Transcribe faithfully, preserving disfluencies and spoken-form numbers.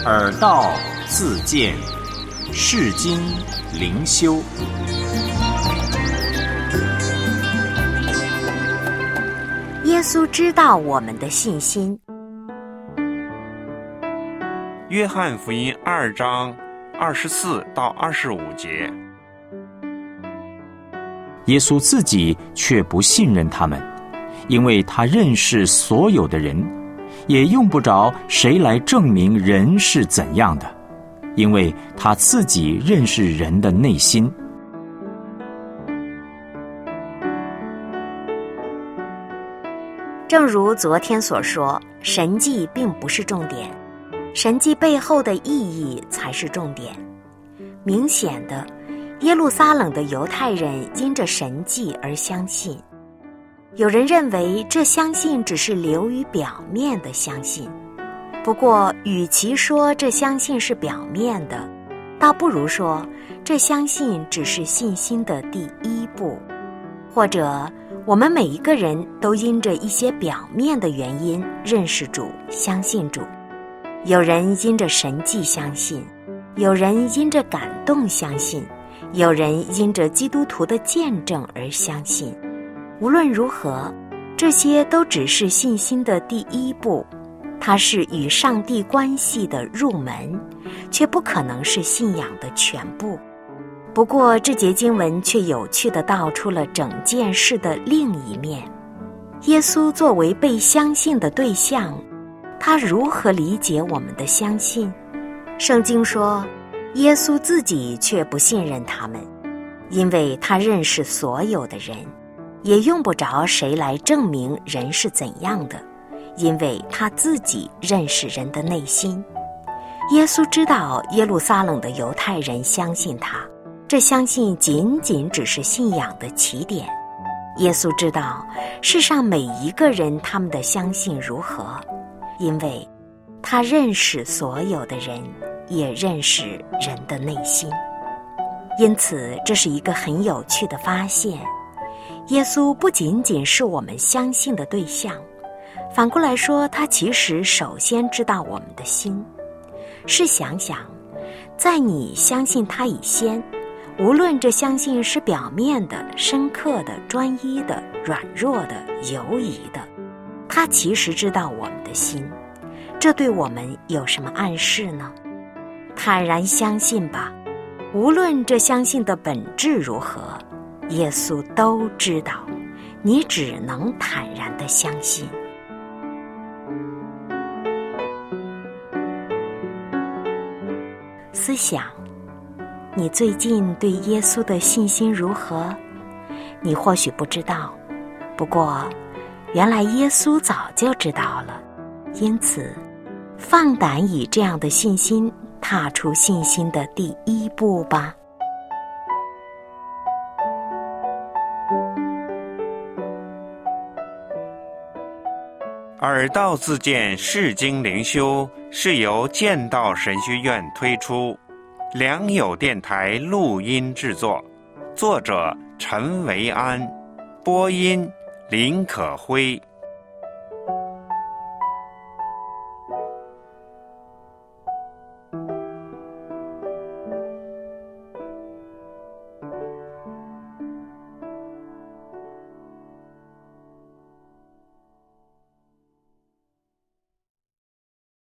耳道自见，世经灵修。 耶稣知道我们的信心。 约翰福音二章二十四到二十五节。 耶稣自己却不信任他们，因为他认识所有的人，也用不着谁来证明人是怎样的，因为他自己认识人的内心。 正如昨天所说，神迹并不是重点，神迹背后的意义才是重点。明显的，耶路撒冷的犹太人因着神迹而相信。有人认为这相信只是流于表面的相信，不过与其说这相信是表面的，倒不如说这相信只是信心的第一步。或者我们每一个人都因着一些表面的原因认识主、相信主。有人因着神迹相信，有人因着感动相信，有人因着基督徒的见证而相信。无论如何，这些都只是信心的第一步，它是与上帝关系的入门，却不可能是信仰的全部。不过这节经文却有趣地道出了整件事的另一面。耶稣作为被相信的对象，他如何理解我们的相信？圣经说，耶稣自己却不信任他们，因为他认识所有的人，也用不着谁来证明人是怎样的，因为他自己认识人的内心。耶稣知道耶路撒冷的犹太人相信他，这相信仅仅只是信仰的起点。耶稣知道世上每一个人他们的相信如何，因为他认识所有的人，也认识人的内心。因此这是一个很有趣的发现，耶稣不仅仅是我们相信的对象，反过来说，他其实首先知道我们的心。试想想，在你相信他以先，无论这相信是表面的、深刻的、专一的、软弱的、犹疑的，他其实知道我们的心。这对我们有什么暗示呢？坦然相信吧，无论这相信的本质如何，耶稣都知道，你只能坦然地相信。思想，你最近对耶稣的信心如何？你或许不知道，不过原来耶稣早就知道了。因此放胆以这样的信心踏出信心的第一步吧。 耳道自见世经灵修是由剑道神学院推出，良友电台录音制作，作者陈维安，播音林可辉。